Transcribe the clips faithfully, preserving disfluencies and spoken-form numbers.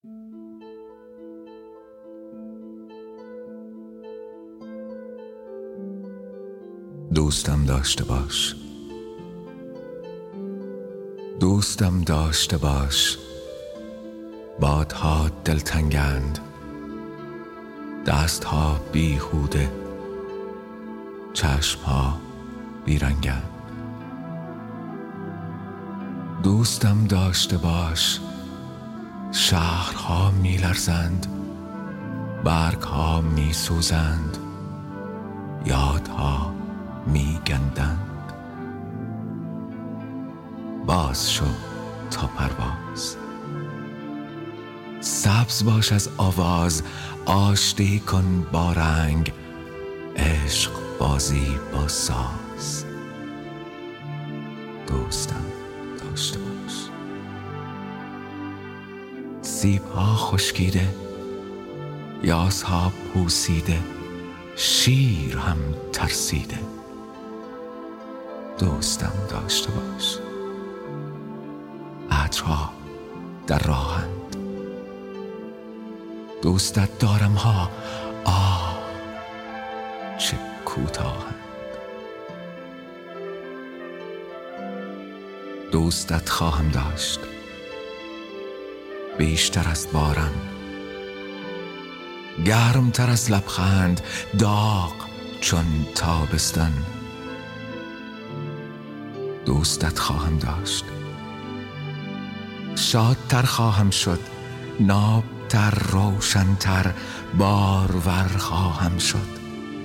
دوستم داشته باش، دوستم داشته باش. بادها دلتنگند، دستها بیهوده، چشمها بیرنگند. دوستم داشته باش. شهرها میلرزند، برگها میسوزند، یادها میگندند. باز شو تا پرواز، سبز باش از آواز، آشتی کن با رنگ، عشق بازی با ساز. دوستم داشته باش. سیبها خشکیده، یاسها پوسیده، شیر هم ترسیده. دوستم داشته باش. عطرها در راهند، دوستت دارم ها، آه چه کوتاهند. دوستت خواهم داشت بیشتر از باران، گرمتر از لبخند، داغ چون تابستان. دوستت خواهم داشت، شادتر خواهم شد، نابتر، روشنتر، بارور خواهم شد.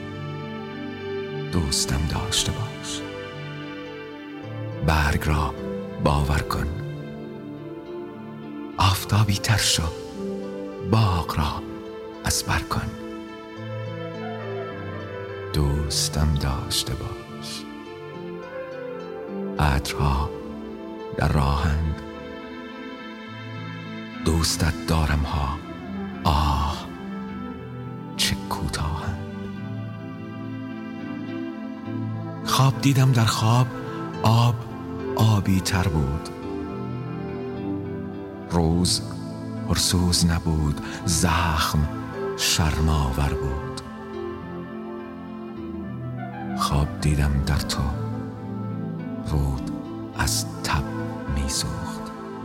دوستم داشته باش. برگ را باور کن، آفتابی تر شو، باغ را از بر کن. دوستم داشته باش. عطرها در راهند، دوستت دارم ها، آه چه کوتاهند. خواب دیدم در خواب، آب آبی تر بود. روز پرسوز نبود، زخم شرم‌آور بود. خواب دیدم در تو، رود از تب می‌سوخت.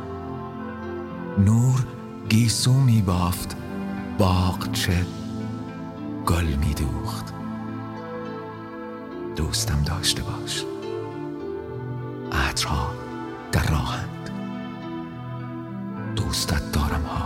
نور گیسو می‌بافت، باغچه گل می‌دوخت. دوستم داشته باش. عطرها در راهند، دوستت دارم ها.